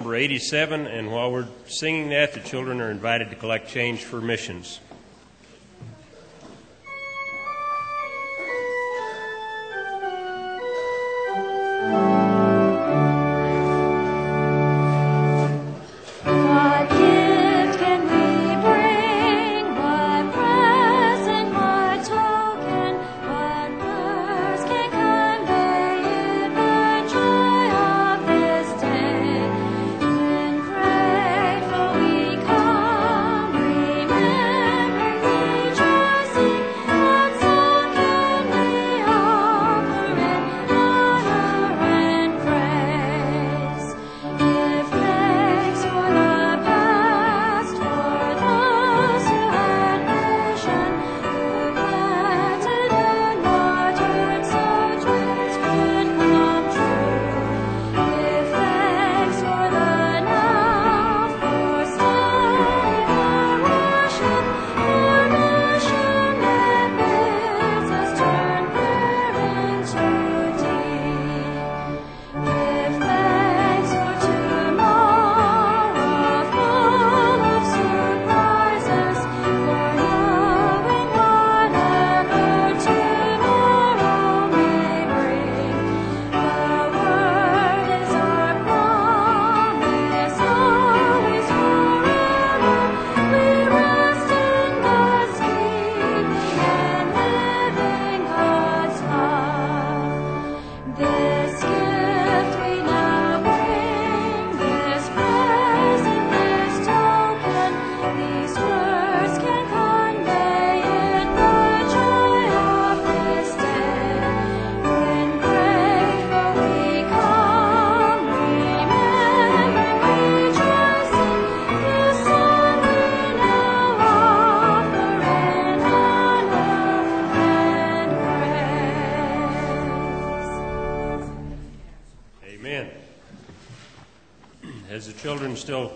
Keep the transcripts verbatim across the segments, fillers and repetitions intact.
number eighty-seven, and while we're singing that, the children are invited to collect change for missions. Children still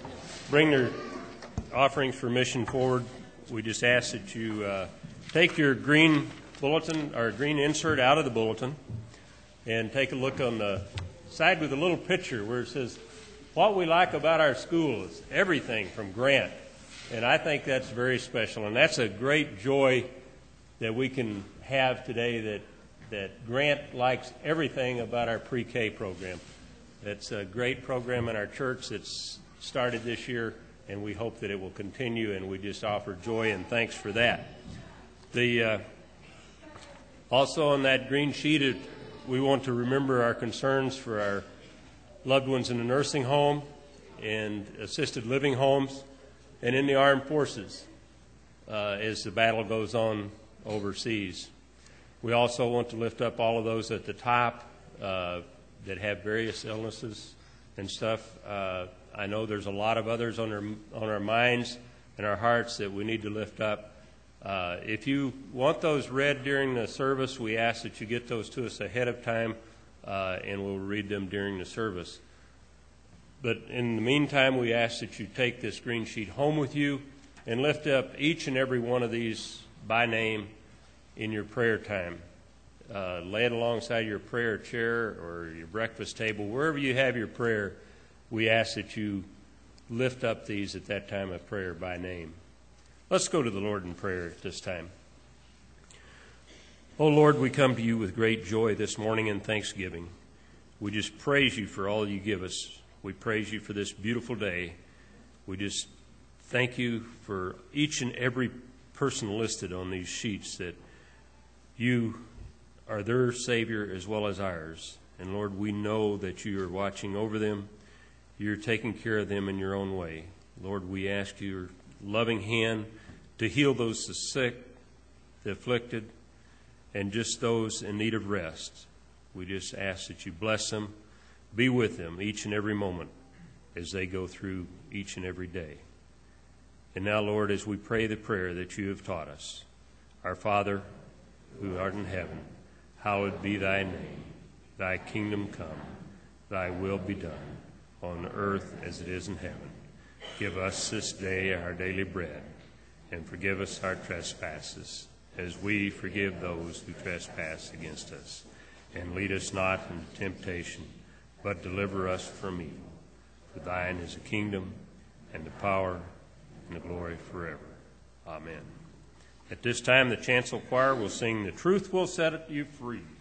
bring their offerings for mission forward. We just ask that you uh, take your green bulletin or green insert out of the bulletin and take a look on the side with a little picture where it says, what we like about our school is everything from Grant. And I think that's very special. And that's a great joy that we can have today, that, that Grant likes everything about our pre-K program. It's a great program in our church that's started this year, and we hope that it will continue, and we just offer joy and thanks for that. The uh, also on that green sheet, it, we want to remember our concerns for our loved ones in the nursing home and assisted living homes and in the armed forces uh, as the battle goes on overseas. We also want to lift up all of those at the top uh, that have various illnesses and stuff. Uh, I know there's a lot of others on our, on our minds and our hearts that we need to lift up. Uh, if you want those read during the service, we ask that you get those to us ahead of time, uh, and we'll read them during the service. But in the meantime, we ask that you take this green sheet home with you and lift up each and every one of these by name in your prayer time. Uh, lay it alongside your prayer chair or your breakfast table. Wherever you have your prayer, we ask that you lift up these at that time of prayer by name. Let's go to the Lord in prayer at this time. Oh Lord, we come to you with great joy this morning in thanksgiving. We just praise you for all you give us. We praise you for this beautiful day. We just thank you for each and every person listed on these sheets, that you are their Savior as well as ours. And Lord, we know that you are watching over them. You're taking care of them in your own way. Lord, we ask your loving hand to heal those the sick, the afflicted, and just those in need of rest. We just ask that you bless them, be with them each and every moment as they go through each and every day. And now, Lord, as we pray the prayer that you have taught us, our Father, who art in heaven, hallowed be thy name. Thy kingdom come. Thy will be done on earth as it is in heaven. Give us this day our daily bread, and forgive us our trespasses, as we forgive those who trespass against us. And lead us not into temptation, but deliver us from evil. For thine is the kingdom and the power and the glory forever. Amen. At this time, the chancel choir will sing "The Truth Will Set You Free."